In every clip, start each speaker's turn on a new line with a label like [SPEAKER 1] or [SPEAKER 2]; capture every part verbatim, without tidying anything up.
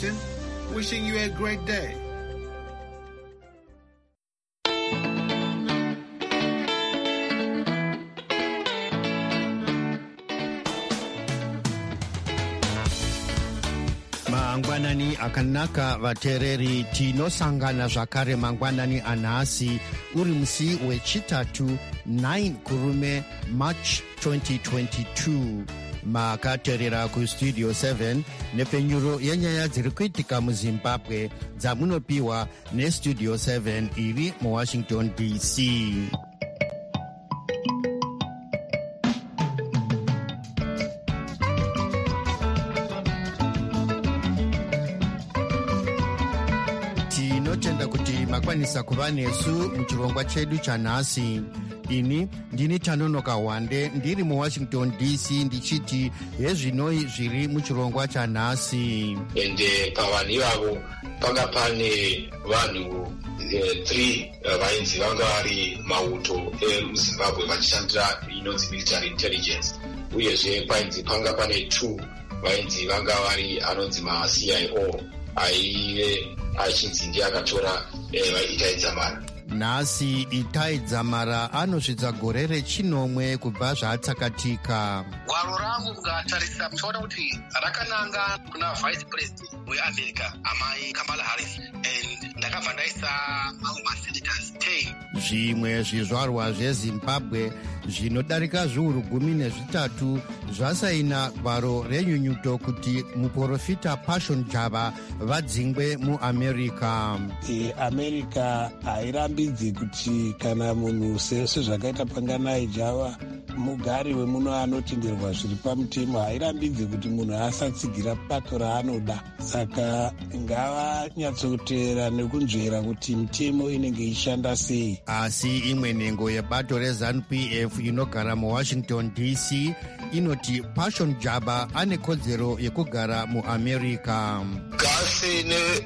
[SPEAKER 1] Washington, wishing you a great day.
[SPEAKER 2] Mangwanani akanaka vatereri tinosangana zvakare mangwanani anhasi uri musi wechitatu nine kurume March twenty twenty-two. Makaterera kustudio seven nepenyuro yenyaya dziri kuitika muZimbabwe dzamunopiwa nestudio seven iri muWashington D C. Tinotenda kuti makwanisa kuva nesu muchirongwa chedu chanhasi. Ini ndini Tanonoka Wande ndiri muWashington D C ndichiti hezvinoi zviri muchirongwa chanhasi.
[SPEAKER 3] Ende pavanhu ivavo panga pane vanhu three vainzi vanga vari mauto emuZimbabwe vachishandira inonzi military intelligence, uyezve painzi panga pane two vainzi vanga vari anonzi ma-C I O aive achinzi ndiye akatora Itai Dzamara.
[SPEAKER 2] Nhasi Itai Dzamara anosvitsa gore rechinomwe kubva zvaatsakatika.
[SPEAKER 4] Gwaro rangu kugatarisa muchaona kuti rakananga kuna vice president weAmerica amai Kamala Harris, and ndakabva ndaisa mamwe masenators ten.
[SPEAKER 2] Zvimwe zvizvarwa zveZimbabwe zvinodarika zviuru gumi nezvitatu zvasaina gwaro renyunyuto kuti muprofita Pashon Java vadzingwe muAmerica.
[SPEAKER 5] America hairambidzi kuti kana munhu sezvakaita Panganai Java mugari wemuno anotenderwa zviri pamutemo, hairambidzi kuti munhu asatsigira bato raanoda. Saka ngavanyatsoteera nekunzvera kuti mitemo inenge ishanda sei.
[SPEAKER 2] Asi imwe nhengo yebato reZANU P F inogara muWashington D C inoti Pashon Java ane kodzero yekugara muAmerica.
[SPEAKER 3] Gasi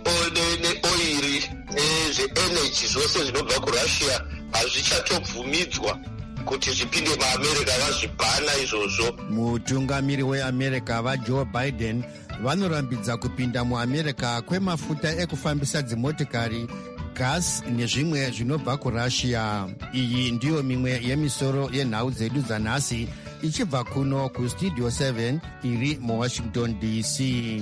[SPEAKER 3] neoiri nezveenergy zvose zvinobva kuRussia hazvichatobvumidzwa kuti zvipinde muAmerica, vazvibhana izvozvo.
[SPEAKER 2] Mutungamiri weAmerica vaJoe Biden vanorambidza kupinda muAmerica kwemafuta ekufambisa dzimotikari, gas nezvimwe zvinobva kuRussia. Iyi ndiyo mimwe yemisoro yenhau dzedu dzanhasi ichibva kuno kustudio seven iri muWashington D C.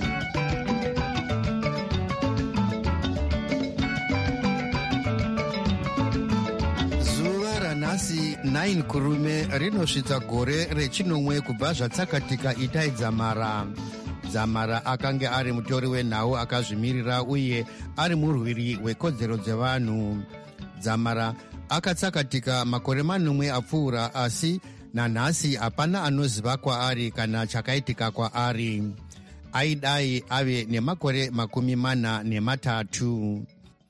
[SPEAKER 2] Nhasi nine kurume rinosvitsa gore rechinomwe kubva zvatsakatika Itai Dzamara. Dzamara akanga ari mutori wenhau akazvimirira uye ari murwiri wekodzero dzevanhu. Dzamara akatsakatika makore manomwe apfuura, asi nanhasi hapana anoziva kwaari kana chakaitika kwaari. Aidai ave nemakore makumi mana nematatu.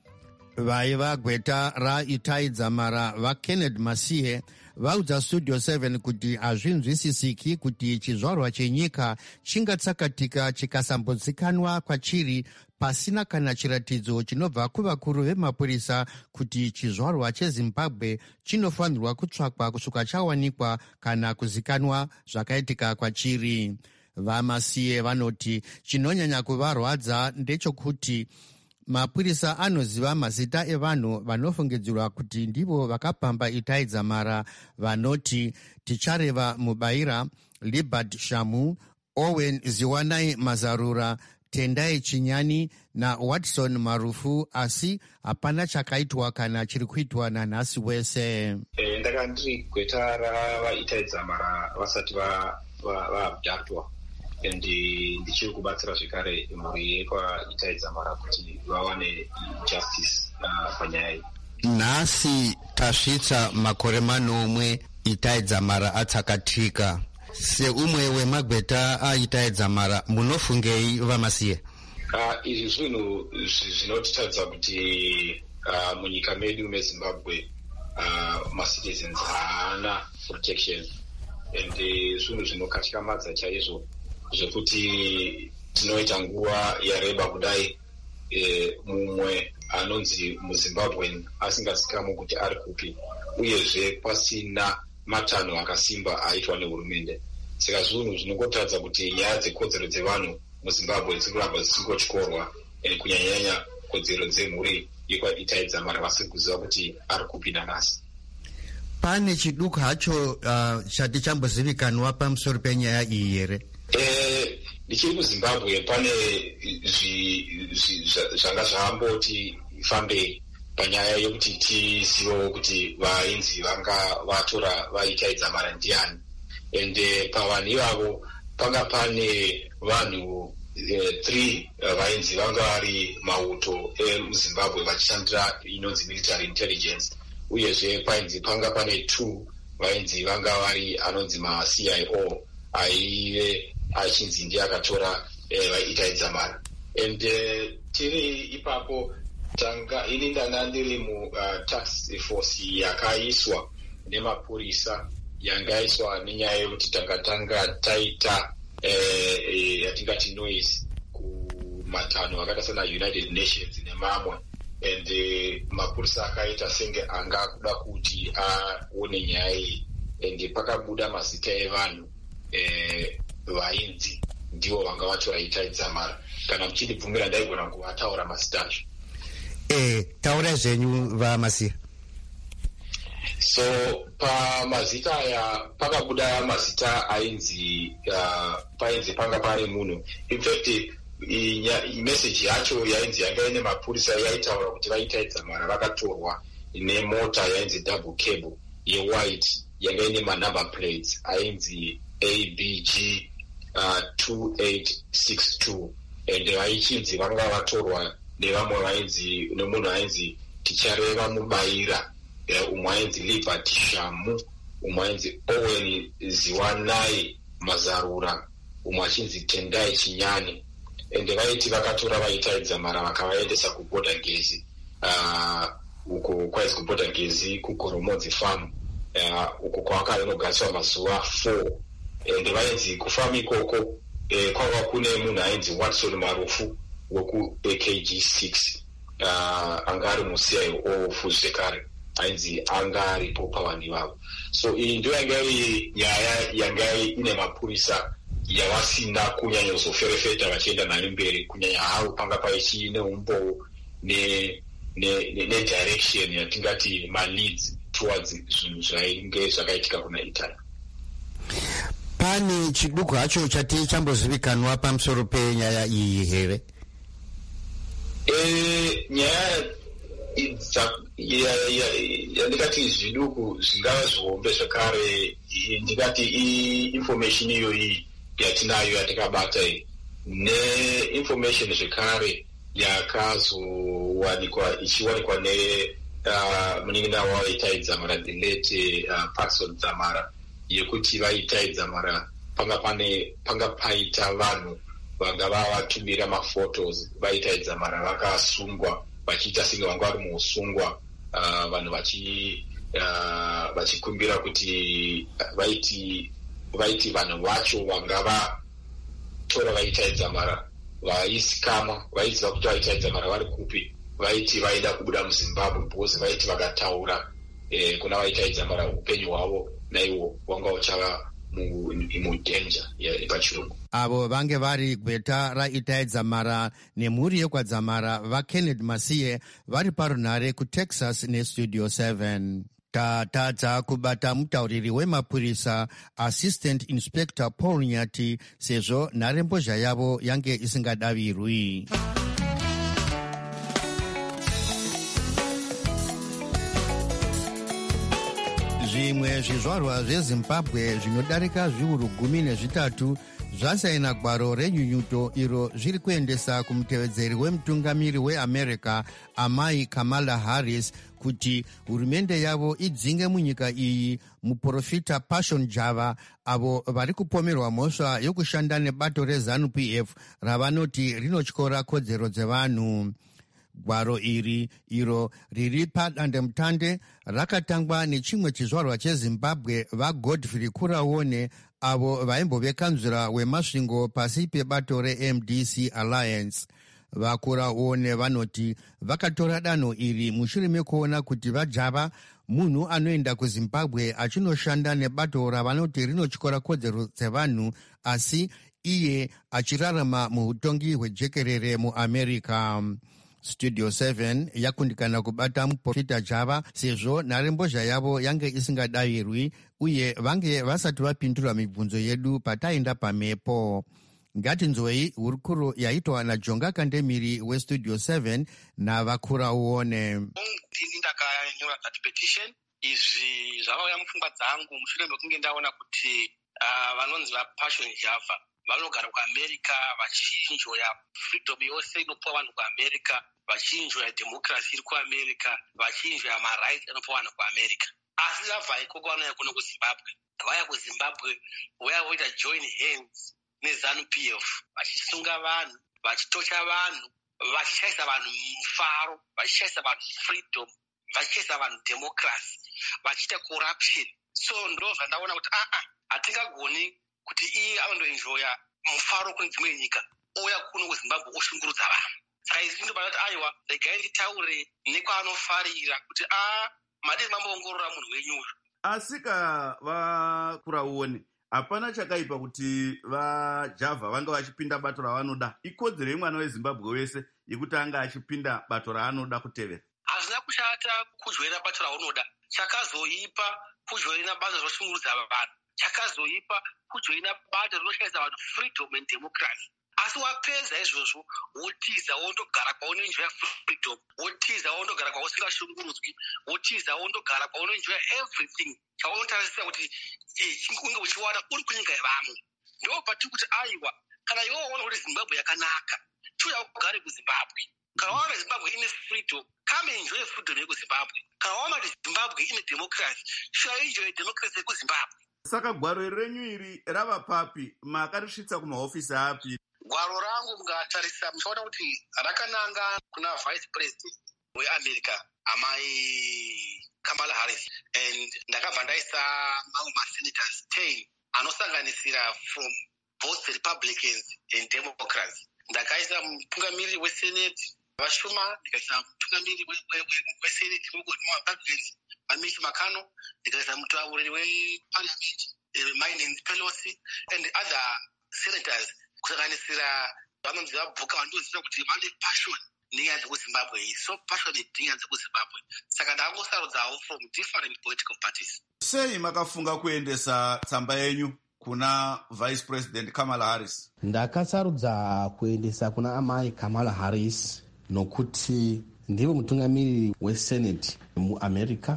[SPEAKER 2] Vaiva gweta raItai Dzamara vaKenneth Masiye vaudza studio seven kuti hazvinzwisisiki kuti chizvarwa chenyika chingatsakatika chikasambozikanwa kwachiri pasina kana chiratidzo chinobva kuvakuru vemapurisa kuti chizvarwa cheZimbabwe chinofanirwa kutsvakwa kusvika chawanikwa kana kuzikanwa zvakaitika kwachiri. VaMasiye vanoti chinonyanya kuvarwadza ndechekuti mapurisa anoziva mazita evanhu vanofungidzirwa kuti ndivo vakapamba Itai Dzamara, vanoti tichareva Mubaira, Libert Shamu, Owen Ziwanai Mazarura, Tendai Chinyani na Watson Marufu, asi hapana chakaitwa kana chiri kuitwa nanhasi wese.
[SPEAKER 3] E, ndaka ndiri gweta ravaItai Dzamara vasati vaabductwa va, endi ndichiri kubatsira zvekare mhuri yekwaItai Dzamara kuti vawane justice uh, panyaya iyi.
[SPEAKER 2] Nhasi tasvitsa makore manomwe Itai Dzamara atsakatika. Seumwe wemagweta aItai Dzamara munofungei vaMasiye?
[SPEAKER 3] Uh, izvi zvinhu zvinotitadza kuti uh, munyika medu meZimbabwe uh, macitizens haana protection, ende zvinhu zvinokatyamadza chaizvo zvekuti tinoita nguva yareba kudai e, mumwe anonzi muZimbabwe asingazikamwe kuti ari kupi, uyezve pasina matanho akasimba aitwa nehurumende. Saka zvinhu zvinongotadza kuti nyaya dzekodzero dzevanhu muzimbabwe dziri kuramba dzisingotyorwa kunyanyanya kodzero dzemhuri yekwaitaedzamara vasiri kuziva kuti ari kupinda nhasi.
[SPEAKER 2] Pane chiduku hacho uh, chati chambozivikanwa pamusoro penyaya iyi here?
[SPEAKER 3] Eh, ndichiri kuzimbabwe pane zvanga zvamboti fambe panyaya yekuti tizivewo kuti vainzi vanga vatora vaitaedzamara ndiani, ende pavanhu ivavo panga pane vanhu Uh, three uh, vainzi vanga vari mauto emuzimbabwe vachishandira inonzi military intelligence, uyezve painzi panga pane two vainzi vanga vari anonzi ma-C I O aive achinzi ndiye akatora uh, vaitaedzamara. And uh, tiri ipapo tanga ini ndanga ndiri mu uh, task force yakaiswa nemapurisa yanga yaiswa nenyaya yekuti tanga tanga taita yatingati noise kumatanho akaita sana United Nations nemamwe, and uh, mapurisa akaita senge anga kuda kuti aone nyaya iyi, and pakabuda mazita evanhu vainzi ndivo vanga vatora itaedzamara. Kana muchindibvumira ndaigona kuvataura mazita acho.
[SPEAKER 2] Eh, taura zvenyu vaMasiya.
[SPEAKER 3] So pamazita aya pakabuda mazita ainzi uh, painzi panga pari munhu. In fact message yacho yainzi yanga ine mapurisa yaitaura kuti vaitaedzamara vakatorwa nemota yainzi double cable yewhite yanga ine manumber plates ainzi A B G uh, two eight six two, and vaichinzi vanga vatorwa nevamwe vainzi nemunhu ainzi tichareva mubaira, umwe ainzi Liberty Shamu, umwe ainzi Owen Ziwanai Mazarura, umwe achinzi Tendai Chinyani, ende vaiti vakatora vaitaedzamara vakavaendesa kuboda ngezi uh, uko kwaizi kuboda ngezi kuGoromodzi farm uh, uko kwakanogariswa mazuva four, ende vainzi kufamu ikoko eh, kwanga kune munhu ainzi Watson Marufu weku A K G six uh, anga ari mu C I O zvekare ainzi anga aripo pavanhu ivavo. So iyi ndiyo yanga iri nyaya yanga ine mapurisa yavasina kunyanya kuzoferefeta vachienda nayo mberi, kunyanya havo panga paichine umbowo ne ne ne direction yatingati ma leads towards zvinhu zvainge zvakaitika kuna Italy.
[SPEAKER 2] Pane chiduku hacho chati chambozivikanwa pamusoro penyaya iyi here?
[SPEAKER 3] Eh, nyaya yandikati zviduku zvingava zvihombe zvakare, ndikati information iyoyi yatinayo yatakabata neinformation zvekare yakazowanikwa ichiwanikwa ne uh, munin'ina waitaedzamara the late uh, Patson Dzamara, yekuti vaitaedzamara panga pane panga paita vanhu vanga vavatumira maphotos vaitaedzamara vakasungwa vachiita senge vanga vari muusungwa, uh, vanhu vachi uh, vachikumbira kuti vaiti vaiti vanhu vacho vanga vatora vaitaedzamara vaisikama vaiziva kuti vaitaedzamara vari kupi, vaiti vaida kubuda muZimbabwe because vaiti vakataura eh, kuna vaitaedzamara upenyu hwavo naiwo wanga uchava mudenja pachirungu.
[SPEAKER 2] Avo vange vari gweta raitaedzamara nemhuri yekwadzamara vaKenneth Masiye vari parunhare kuTexas neStudio seven. Tatadza kubata mutauriri wemapurisa Assistant Inspector Paul Nyati sezvo nharembozha yavo yange isingadavirwi. Zvimwe zvizvarwa zveZimbabwe zvinodarika zviuru gumi nezvitatu zvasaina gwaro renyunyuto iro zviri kuendesa kumutevedzeri wemutungamiri weAmerica amai Kamala Harris kuti hurumende yavo idzinge munyika iyi muprofita Pashon Java avo vari kupomerwa mhosva yokushanda nebato reZANU P F ravanoti rinotyora kodzero dzevanhu. Gwaro iri iro riri padandemutande rakatangwa nechimwe chizvarwa cheZimbabwe vaGodfrey Kuraone avo vaimbovekanzura wemasvingo pasi pebato reM D C Alliance. VaKuraone vanoti vakatora danho iri mushure mekuona kuti vaJava, munhu anoenda kuZimbabwe achinoshanda nebato ravanoti rinotyora kodzero dzevanhu, asi iye achirarama muutongi hwejekerere muamerica. Studio seven yakundikana kubata muprofita Java sezvo nharembozha yavo yange isingadavirwi uye vange vasati vapindura mibvunzo yedu pataenda pamhepo. Ngatinzwei hurukuro yaitwa naJonga Kandemiri weStudio seven navakura uone.
[SPEAKER 4] Ndini ndakanyora that petition. Izvi zvakauya mupfungwa dzangu mushure mekunge ndaona kuti uh, vanonzi vaPassion Java vanogara kuAmerica vachinjoya freedom yose inopuwa vanhu kuAmerica, vachinjoya democracy iri kuAmerica, vachinjoya marights anopuwa vanhu kuAmerica. Asi vabva ikoko vanouya kuno kuZimbabwe. Vaya kuZimbabwe vaya voita join hands neZANU P F vachisunga vanhu, vachitocha vanhu, vachishaisa vanhu mufaro, vachishaisa vanhu freedom, vachishaisa vanhu democracy, vachiita corruption. So ndo zvandaona kuti a a hatingagoni kuti iye anondoenjoya mufaro kune dzimwe nyika ouya kuno kuZimbabwe oshungurudza vanhu. Saka izvi ndobada kuti aiwa regai nditaure nekwaanofarira kuti a madei mamboongorora munhu wenyuyo.
[SPEAKER 6] Asika vakura uone hapana chakaipa kuti vaJava vanga vachipinda bato ravanoda. Ikodzero yemwana weZimbabwe wese yekuti anga achipinda bato raanoda kutevera.
[SPEAKER 4] Hazvina kushata kujoina bato raunoda. Chakazoipa kujoina bato rinoshungurudza vanhu. Chakazoipa kujoina bato rinoshaisa vanhu freedom and democracy. Asi wapedza izvozvo wotiza wondogara kwaunenjoya freedom, wotiza wondogara kwausingashungurudzwi, wotiza wondogara kwaunenjoya everything chaunotarisira kuti unge uchiwana uri kunyika yevamwe. Ndo patiri kuti aiwa kana iwe waona kuti Zimbabwe yakanaka chiuya ugare kuZimbabwe. Kana waona Zimbabwe ine freedom, come enjoy freedom yekuZimbabwe. Kana waona kuti Zimbabwe ine democracy, chiuya enjoy democracy yekuZimbabwe.
[SPEAKER 6] Saka gwaro renyu iri rava papi? Makarisvitsa kumahofisi api?
[SPEAKER 4] Gwaro rangu mukatarisa muchaona kuti rakananga kuna vice president weAmerica amai Kamala Harris, and ndakabva ndaisa mamwe masenators ten anosanganisira from both Republicans and Democrats. Ndakaisa mutungamiriri weSenate vashuma, ndikaisa mutungamiriri weSenate weRepublicans vaMitch McConnell, ndikaisa mutauriri weParliament Nancy Pelosi and other senators kusanganisira vanonzi vabhuka vandoziva kuti vane passion nenyaya dzekuZimbabwe iyi, so passionate nenyaya dzekuZimbabwe. Saka ndangosarudzawo from different political parties.
[SPEAKER 6] Sei makafunga kuendesa tsamba yenyu kuna Vice President Kamala Harris?
[SPEAKER 7] Ndakasarudza kuendesa kuna amai Kamala Harris nokuti ndivo mutungamiriri weSenate muAmerica,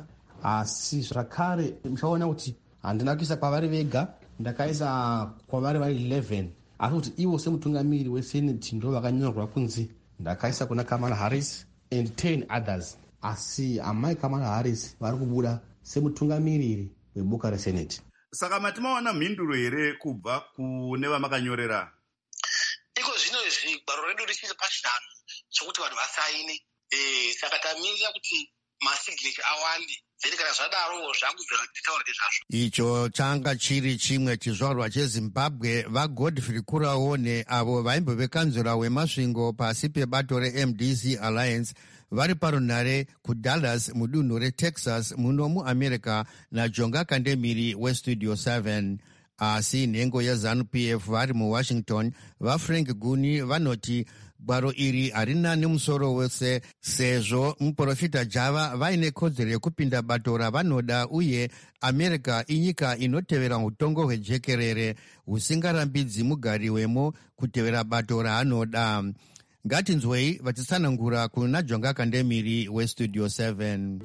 [SPEAKER 7] asi zvakare muchaona kuti handina kuisa kwavari vega, ndakaisa kwavari vari eleven, asi kuti ivo semutungamiriri weSenate ndo vakanyorwa kunzi ndakaisa kuna Kamala Harris and ten others, asi amai Kamala Harris vari kubuda semutungamiriri weboka reSenate.
[SPEAKER 6] Saka matimawana mhinduro here kubva kune vamakanyorera?
[SPEAKER 4] Iko zvino izvi gwaro redu richiri pachishanu chokuti vanhu vasaine. Eh, saka tamirira kuti masignature awande. Zviri kana zvadaro zvangu zvataura nezvazvo.
[SPEAKER 2] Icho changa chiri chimwe chizvarwa cheZimbabwe vaGodfrey Kuraone avo vaimbovekanzura wemasvingo pasi pebato reM D C Alliance vari parunhare kuDallas mudunhu reTexas muno muAmerica naJonga Kandemiri weStudio seven. Asi nhengo yeZANU P F vari muWashington vaFrank Guni vanoti gwaro iri harina nemusoro wese sezvo muprofita Java vaine kodzero yekupinda bato ravanoda uye America inyika inotevera utongo hwejekerere husingarambidzi mugari wemo kutevera bato raanoda. Ngatinzwei vachitsanangura kuna Jonga Kandemiri weStudio seven.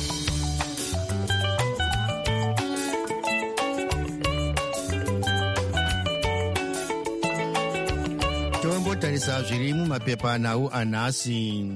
[SPEAKER 2] Tombotarisa zviri mumapepa nawo anhasi.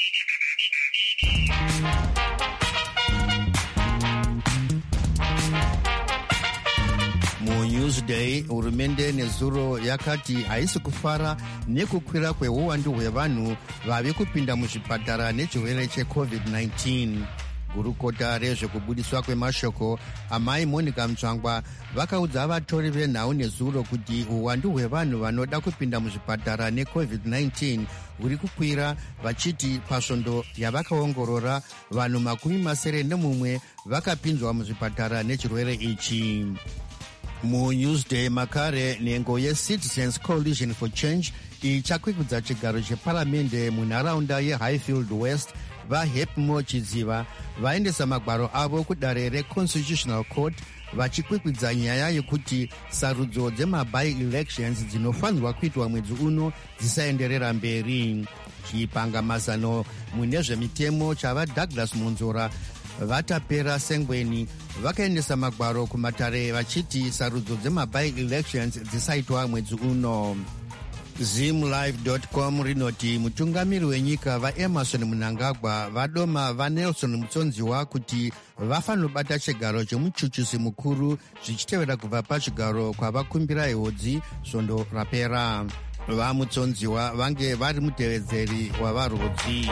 [SPEAKER 2] MuNewsday, hurumende nezuro yakati haisi kufara nekukwira kweuwandu hwevanhu vavi kupinda muzvipatara nechirwere cheCovid nineteen. Gurukota rezvekubudiswa kwemashoko amai Monica Mutsvangwa vakaudza vatori venhau nezuro kuti uwandu hwevanhu vanoda kupinda muzvipatara neCovid nineteen huri kukwira, vachiti pasvondo yavakaongorora vanhu makumi masere nemumwe vakapinzwa muzvipatara nechirwere ichi. muNewsday makare nhengo yeCitizens Coalition for Change ichakwikudza chigaro cheparamende munharaunda yeHighfield West vaHepmo Chidziva vaendesa magwaro avo kudare reConstitutional Court vachikwikwidza nyaya yekuti sarudzo dzemabi-elections dzinofanirwa kuitwa mwedzi uno dzisaenderera mberi. Chipangamazano mune zvemitemo chava Douglas Monzora vatapera Sengweni vakaendesa magwaro kumatare vachiti sarudzo dzemabi-elections dzisaitwa mwedzi uno. zimlive dot com rinoti mutungamiri wenyika vaEmerson Mnangagwa vadoma vaNelson Mutsonziwa kuti vafanobata chigaro chemuchuchisi mukuru zvichitevera kubva pachigaro kwavakumbira ihodzi svondo rapera. VaMutsonziwa vange vari mutevedzeri wavarudzi.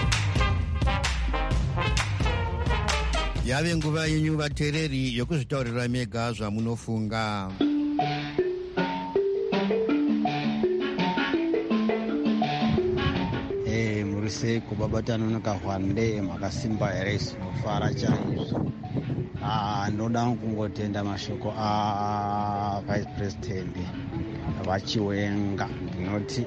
[SPEAKER 2] Yave nguva yenyu vateereri yokuzvitaurira mega zvamunofunga.
[SPEAKER 8] Murise kubabatana nakahwande makasimba here sinofara chaizvo. Ndoda kungotenda mashoko aVice President vaChiwenga ndinoti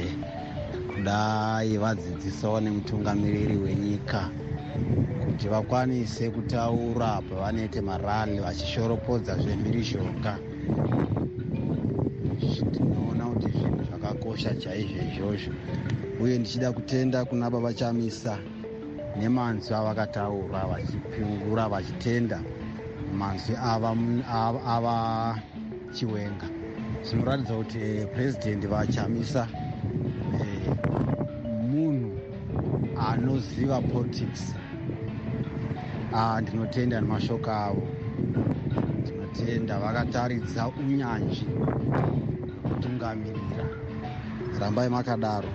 [SPEAKER 8] kudai vadzidzisawo nemutungamiriri wenyika kuti vakwanise kutaura pavanoite marali vachishoropodza zvemhirizhonga. Ndinoona kuti zvinhu zvakakosha chaizvo izvozvo, uye ndichida kutenda kuna baba Chamisa nemanzwi avakataura vachipingura vachitenda manzwi ava Chiwenga. Zvinoratidza kuti President vaChamisa munhu anoziva politics. Ndinotenda nemashoko avo, ndinotenda vakataridza unyanzvi kutungamirira. Rambai makadaro.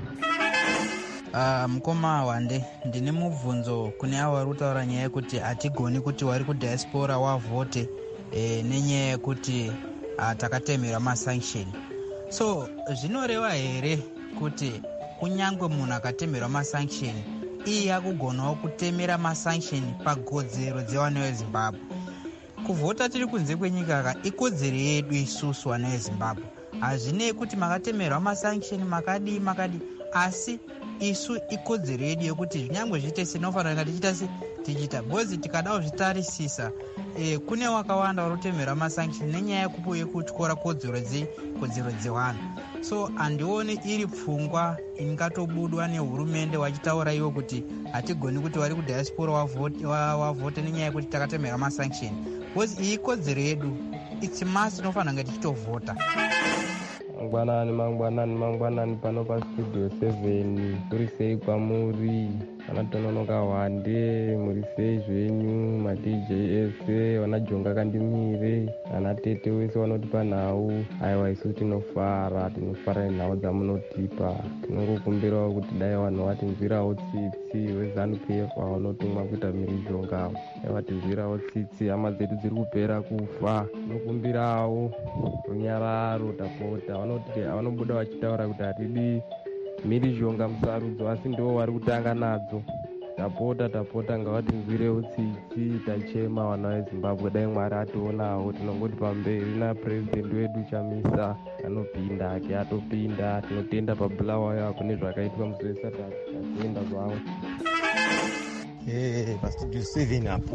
[SPEAKER 9] Uh, mukoma Wande, ndine mubvunzo kune avo vari kutaura nyaya yekuti hatigoni kuti wari kudiaspora wavhote e, nenyaya yekuti uh, takatemera masanction. So zvinoreva here kuti kunyangwe munhu akatemerwa masanction iye akugonawo kutemera masanction pagodzero dzevana veZimbabwe? Kuvhota tiri kunze kwenyika ka ikodzero yedu isusu vana veZimbabwe. Hazvinei kuti makatemerwa masanction makadi makadi, asi isu ikodzero yedu yekuti zvinyangwe zviite sinofanira tichita se tichita bozi tikadawo zvitarisisa. E, kune wakawanda vari kutemerwa masanction nenyaya yekupo yekutyora kodzero dze kodzero dzevanhu. So handioni iri pfungwa ingatobudwa nehurumende vachitaura iwo kuti hatigoni kuti vari kudiaspora wavhote wavhote nenyaya yekuti takatemerwa masanction. Bozi iyi kodzero yedu, it's must inofanira kunge tichitovhota.
[SPEAKER 10] Mangwanani mangwanani mangwanani pano pastudio seven kuri sei kwamuri vanatononoka Wande, muri sei zvenyu madj ese vanajonga kandimire vanatete wese vanoti panhau. Aiwa isu tinofara tinofara nenhau dzamunotipa. Tinongokumbirawo kuti dai vanhu vatinzwirawo tsitsi weZANU-P F vanotumwa kuita mhirizhonga vatinzwirawo tsitsi. Hama dzedu dziri kupera kufa, tinokumbirawo runyararo tapota. Vanobuda vachitaura kuti hatidi mhirizhonga musarudzo, asi ndivo vari kutanga nadzo. Tapota tapota ngavatinzwirewo tsitsi, tachema vana veZimbabwe. Dai Mwari ationawo, tinongoti pamberi naPresident wedu Chamisa anopinda ake atopinda. Tinotenda pabulawayo apo nezvakaitwa musi weSatani, tatienda zvavo.
[SPEAKER 11] Hey, pastudio seven apo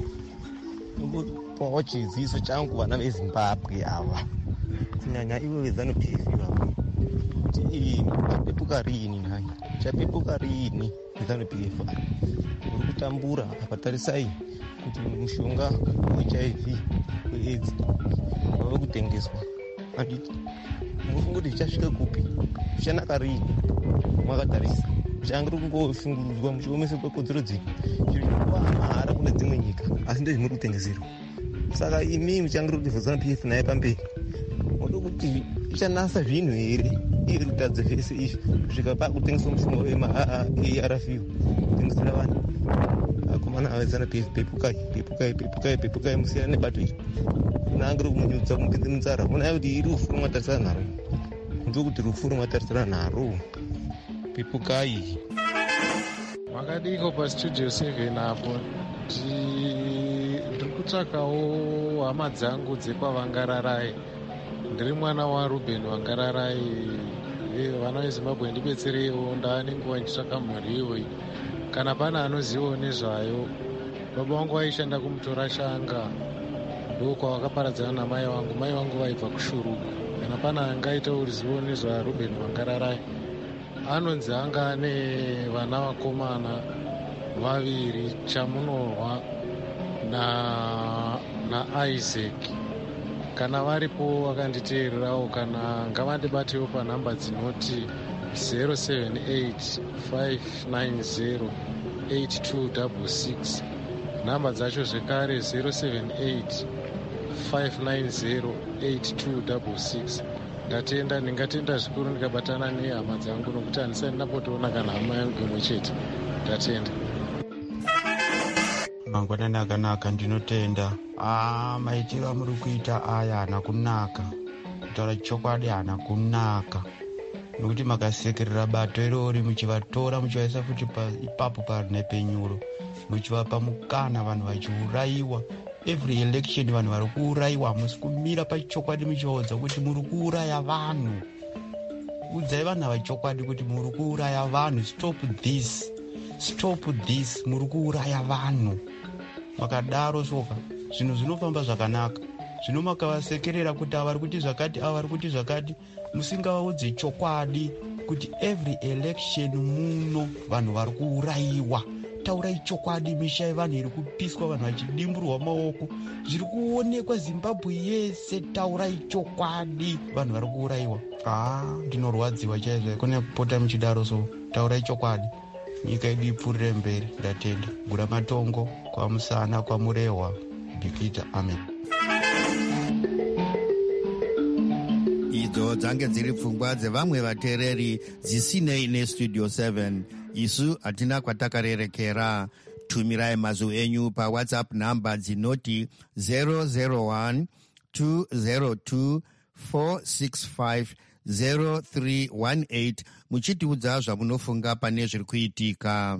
[SPEAKER 11] pawo chiziso changu vana veZimbabwe ava kunyanya ivo veZANU-P F vavo kuti chapepuka rini nai chapepuka rini veZANU-P F uri kutambura apa. Tarisai kuti mushonga weH I V weAIDS wave kutengeswa. Handiti mufunga kuti zvichasvika kupi, zvichanaka rini? Mwakatarisa zvichangiri kungoshungurudzwa muchiomesa kwekodzero dzenyu, zviri kuva mahara kune dzimwe nyika, asi ndezvimuri kutengeserwa. Saka imi muchangiri kuti veZANU-P F naye pamberi moda kuti ichanasa zvinhu here iye kutadza zvese izvi kusvika pakutengeswa mushonga wema-A R V kutengesera vanhu. Akomana veZANU-P F, pepukai pepukai pepukai pepukai, musiyana nebato iri. Naangiri kumunyudza kumupinze munzara. Onai kuti iri rufu rumatarisana naro, nzvo kuti rufu rumatarisana naro. Pepukai.
[SPEAKER 12] Makadiko pastudio seven apo ndiri kutsvakawo hama dzangu dzekwavangararai. Ndiri mwana waRuben Wangararai. Vana veZimbabwe ndibetsereiwo, ndaane nguva ndichitsvaka mhuri iyoyi. Kana pana anozivawo nezvayo, baba vangu vaishanda kumutora shanga, ndoko vakaparadzana namai vangu. Mai vangu vaibva kushuruka. Kana pana angaita ruzivo nezvaRuben Wangararai, anonzi anga ane vana vakomana vaviri, Chamunorwa na naIsaac. Kana varipo vakanditeererawo, kana ngavandibatewo panhamba dzinoti zero seven eight five nine zero eight two six six, nhamba dzacho zvekare zero seven eight five nine zero eight two six six. Ndatenda, ndingatenda zvikuru ndikabatana nehama dzangu, nokuti handisati ndambotoona kana hama yangu imwe chete. Ndatenda.
[SPEAKER 13] Mangwanani akanaka, ndinotenda. Ah, maitiro amuri kuita aya haana kunaka. Kutaura chokwadi haana kunaka. Nokuti makasekerera bato irori muchivatora muchivaisa futi ipapo parine penyuro, muchivapa mukana vanhu vachiurayiwa. Every election vanhu vari kuurayiwa. Hamusi kumira pachokwadi muchivaudza kuti muri kuuraya vanhu. Udzai vanhu vachokwadi kuti muri kuuraya vanhu. Stop this, stop this, muri kuuraya vanhu. Makadaro soka zvinhu zvinofamba zvakanaka. Zvino makavasekerera kuti avari kuti zvakati, avari kuti zvakati, musingavaudzi chokwadi kuti every election muno vanhu vari kuurayiwa. Taurai chokwadi, misha yevanhu iri kupiswa, vanhu vachidimburwa maoko, zviri kuonekwa Zimbabwe yese. Taurai chokwadi, vanhu vari kuurayiwa. Ah, ndinorwadziwa chaizvo. Kune kupota muchidaro so. Taurai chokwadi, nyika yedu ipfuurire mberi. Ndatenda. Gura matongo kwa Musana, kwa Murehwa, Bikita. Amen.
[SPEAKER 2] Idzo dzange dziri pfungwa dzevamwe vateereri dzisinei nestudio seven. Isu hatina kwatakarerekera. Tumirai mazwi enyu pawhatsapp namba dzinoti zero zero one two zero two four six five zero three one eight muchitiudza zvamunofunga pane zviri kuitika.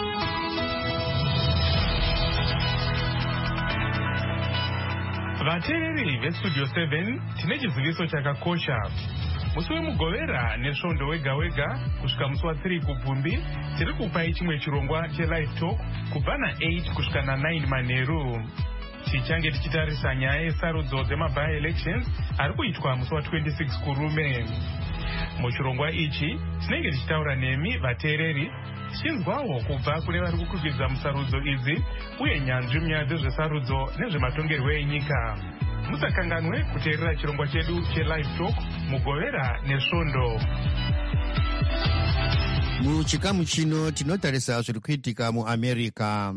[SPEAKER 14] Vateereri vestudio seven, tine chiziviso chakakosha. Musi wemugovera nesvondo wega wega kusvika musi wa3 kubvumbi, tiri kupai chimwe chirongwa chelive talk kubva na8 kusvika na9 manheru. Tichange tichitarisa nyaya yesarudzo dzemaby elections ari kuitwa musi wa26 kurume. Muchirongwa ichi tinenge tichitaura nemi vateereri, tichinzwawo kubva kune vari kukwikwidzwa musarudzo idzi uye nyanzvi munyaya dzezvesarudzo nezvematongerwo enyika. Musakanganwe kuteerera chirongwa chedu chelive talk mugovera nesvondo.
[SPEAKER 2] Muchikamu chino tinotarisa zviri kuitika muAmerica.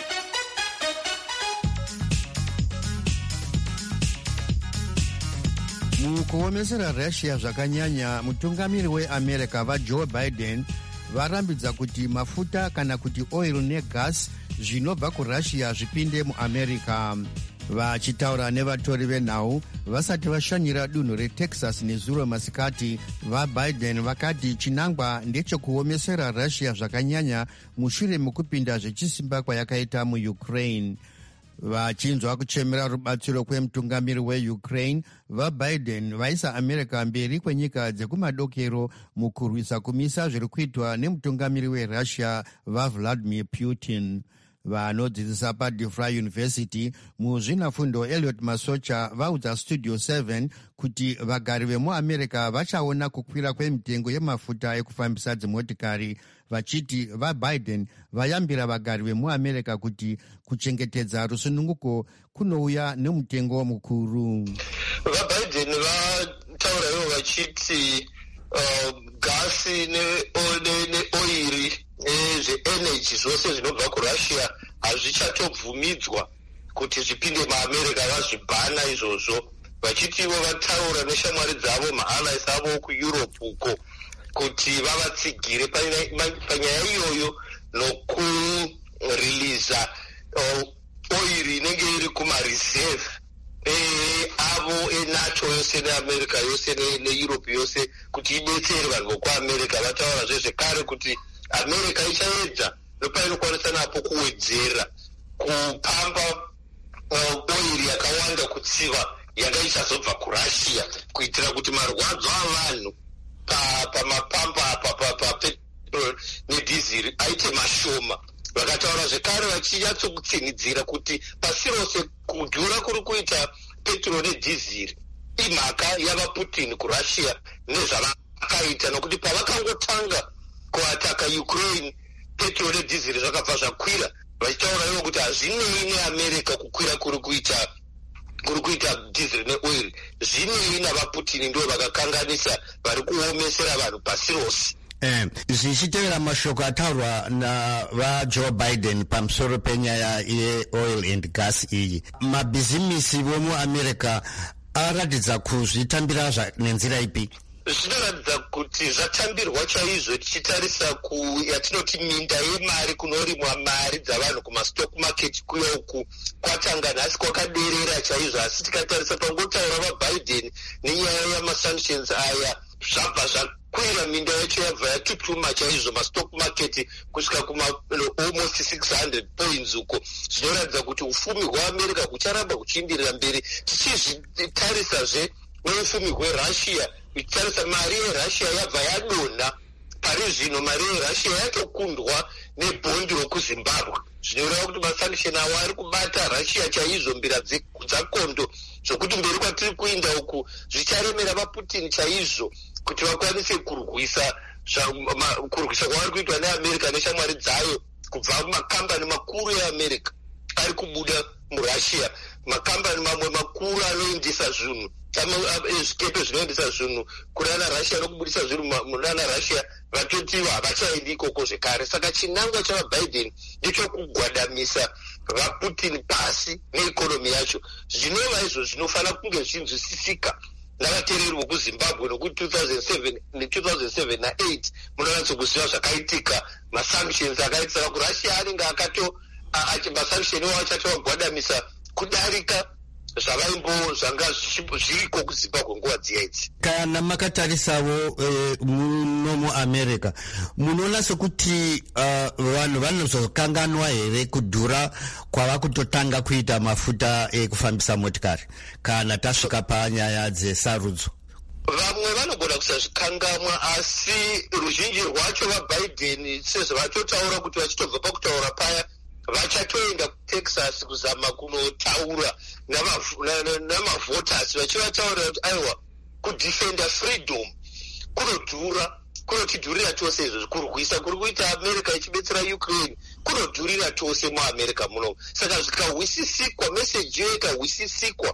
[SPEAKER 2] Mukuomesera Russia zvakanyanya, mutungamiri weAmerica vaJoe Biden varambidza kuti mafuta kana kuti oil negas zvinobva kuRussia zvipinde muAmerica. Vachitaura nevatori venhau vasati vashanyira dunhu reTexas nezuro masikati, vaBiden vakati chinangwa ndechekuomesera Russia zvakanyanya mushure mekupinda zvechisimba kwayakaita muUkraine. Vachinzwa kuchemera rubatsiro kwemutungamiri weUkraine, vaBiden vaisa America mberi kwenyika dzekumadokero mukurwisa kumisa zviri kuitwa nemutungamiri weRussia vaVladimir Putin. Vanodzidzisa paDeFry University muzvinafundo Elliot Masocha vaudza Studio seven kuti vagari vemuAmerica vachaona kukwira kwemitengo yemafuta ekufambisa dzimotikari, vachiti vaBiden vayambira vagari vemuAmerica kuti kuchengetedza rusununguko kunouya nemutengo mukuru.
[SPEAKER 3] VaBiden vataurawo vachiti uh, gasi neoiri zveenergy zvose zvinobva kuRussia hazvichatobvumidzwa kuti zvipinde muAmerica, vazvibhana izvozvo. Vachitivo vataura neshamwari dzavo maallies avo kuEurope uko kuti vavatsigire panyaya iyoyo nokureleasa oiri inenge iri kumareserve avo eNATO yose neAmerica yose neEurope yose kuti ibetsere vanhu vokuAmerica. Vataura zvezvekare kuti America ichaedza nopainokwanisa napo kuwedzera kupamba oiri yakawanda kutsiva yanga ichazobva kurussia kuitira kuti marwadzo avanhu pamapamba apa papetrol nedhiziri aite mashoma. Vakataura zvekare vachinyatsokutsinhidzira kuti pasi rose kudhura kuri kuita petrol nedhiziri imhaka yavaputin kurussia nezvavakaita, nokuti pavakangotanga kuataka Ukraine petrol nedhiziri zvakabva zvakwira, vachitaura ivo kuti hazvinei neamerica kukwira kuri kuita kuri kuita dhiziri neoil, zvinei navaputin ndo vakakanganisa vari kuomesera vanhu pasi rose.
[SPEAKER 2] Eh, zvichitevera mashoko ataurwa navajoe Biden pamusoro penyaya yeoil and gas iyi, mabhizimisi vomuamerica aratidza kuzvitambira nenzira ipi?
[SPEAKER 3] Zvinoratidza kuti zvatambirwa chaizvo tichitarisa ku yatinoti minda yemari kunorimwa mari dzavanhu kumastock market kuya uku kwatanga nhasi kwakaderera chaizvo, asi tikatarisa pangotaura vaBiden nenyaya yamasanctions aya zvabva zvakwira minda yacho yabva yatutuma chaizvo mastock market kusvika kuma almost six hundred points uko. Zvinoratidza kuti ufumi hweamerica hucharamba huchiindirira mberi. Tichizvitarisazve neufumi hwerussia, ichitarisa mari yerussia yabva yadonha pari zvino, mari yerussia yatokundwa nebhondi rokuzimbabwe, zvinoreva kuti masanction awo ari kubata russia chaizvo, mbira dzakondo zvokuti mberi kwatiri kuinda uku zvicharemera vaputin chaizvo kuti vakwanise kurwisa kurwisa kwavari kuitwa neamerica neshamwari dzayo kubva mumakambani makuru eamerica ari kubuda murussia. Makambani mamwe makuru anoindisa zvinhu, zvikepe zvinoendesa zvinhu kunana russia nokubudisa zvinhu munana russia vatoti havachaendi ikoko zvekare. Saka chinangwa chavabiden ndechokugwadamisa vaputin pasi neikonomi yacho. Zvinova izvo zvinofanira kunge zvinzwisisika navateereri vokuzimbabwe, nokuti two thousand seven ne two thousand seven na eight munonatsokuziva zvakaitika, masanctions akaitisa kurussia anenge akato masanction iwo achatogwadamisa kudarika zvavaimbo zvanga zviriko kuzimbabwe nguva dziya idzi.
[SPEAKER 2] Kana makatarisawo e, muno muamerica munoona sekuti uh, vanhu vanozokanganwa here kudhura kwava kutotanga kuita mafuta ekufambisa motikari kana tasvika panyaya dzesarudzo?
[SPEAKER 3] Vamwe vanogona kusazvikangamwa, asi ruzhinji rwacho vaBiden sezvo vatotaura kuti vachitobva pakutaura paya vachatoenda kuTexas kuzama kunotaura namavhoters vachivataurira kuti aiwa kudefenda freedom kunodhura, kunotidhurira tose izvozvo, kurwisa kuri kuita america ichibetsera Ukraine kunodhurira tose muamerica muno. Saka zvikahwisisikwa, meseji yo ikahwisisikwa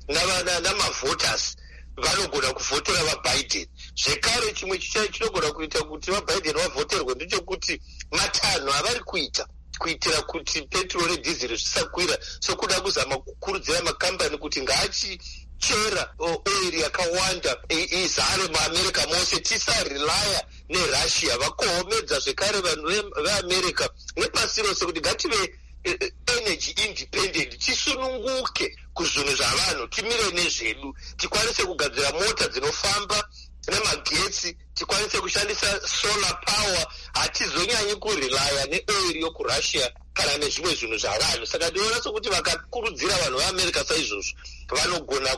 [SPEAKER 3] namavhoters vanogona kuvhotera vaBiden. Zvekare chimwe chinogona kuita kuti vaBiden vavhoterwe ndechekuti matanho avari kuita kuitira kuti petrol nedhiziri zvisakwira, sokuda kuzama kukurudzira makambani kuti ngaachichera oil yakawanda izare muamerica mose, tisarelaya nerussia. Vakohomedza zvekare vanhu veamerica nepasi rose kuti ngative energy independent, tisununguke kuzvinhu zvavanhu, timire nezvedu, tikwanise kugadzira mota dzinofamba nemagetsi, tikwanise kushandisa solar power, hatizonyanyi kurelaya neoil yokurussia kana nezvimwe zvinhu zvavanhu. Saka ndinoona sokuti vakakurudzira vanhu veamerica saizvozvo vanogona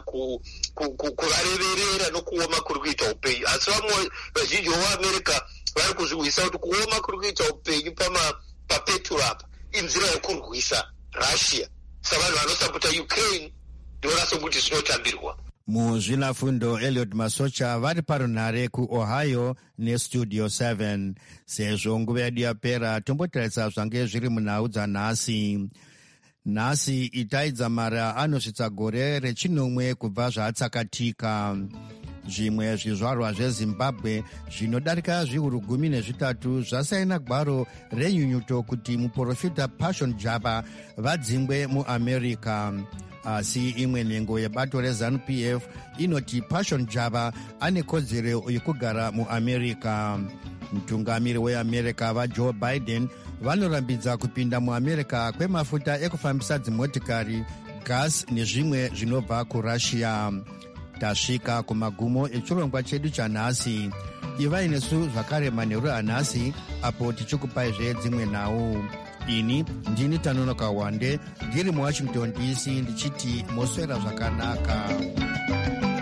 [SPEAKER 3] kuvareverera nokuoma kuri kuita upenyu, asi vamwe vazhinji veamerica vari kuzvihwisa kuti kuoma kuri kuita upenyu papetrol apa inzira yekurwisa russia. Saka vanhu vanosapota Ukraine ndinoona sokuti zvinotambirwa.
[SPEAKER 2] Muzvinafundo Elliot Masocha vari parunhare kuOhio nestudio seven. Sezvo nguva yedu yapera, tombotarisa zvange zviri munhau dzanhasi. Nhasi itaidzamara anosvitsa gore rechinomwe kubva zvaatsakatika. Zvimwe zvizvarwa zvezimbabwe zvinodarika zviuru gumi nezvitatu zvasaina gwaro renyunyuto kuti muprofita Passion Jaba vadzingwe muamerica. Asi imwe nhengo yebato reZANU P F inoti Passion Jaba ane kodzero yekugara muamerica. Mutungamiri weamerica vaJoe Biden vanorambidza kupinda muamerica kwemafuta ekufambisa dzimotikari, gas nezvimwe zvinobva kurussia. Tasvika kumagumo echirongwa chedu chanhasi. Ivai nesu zvakare manheru anhasi apo tichikupaizve dzimwe nhau. ini ndini Tanonoka Wande ndiri muwashington D C ndichiti moswera zvakanaka.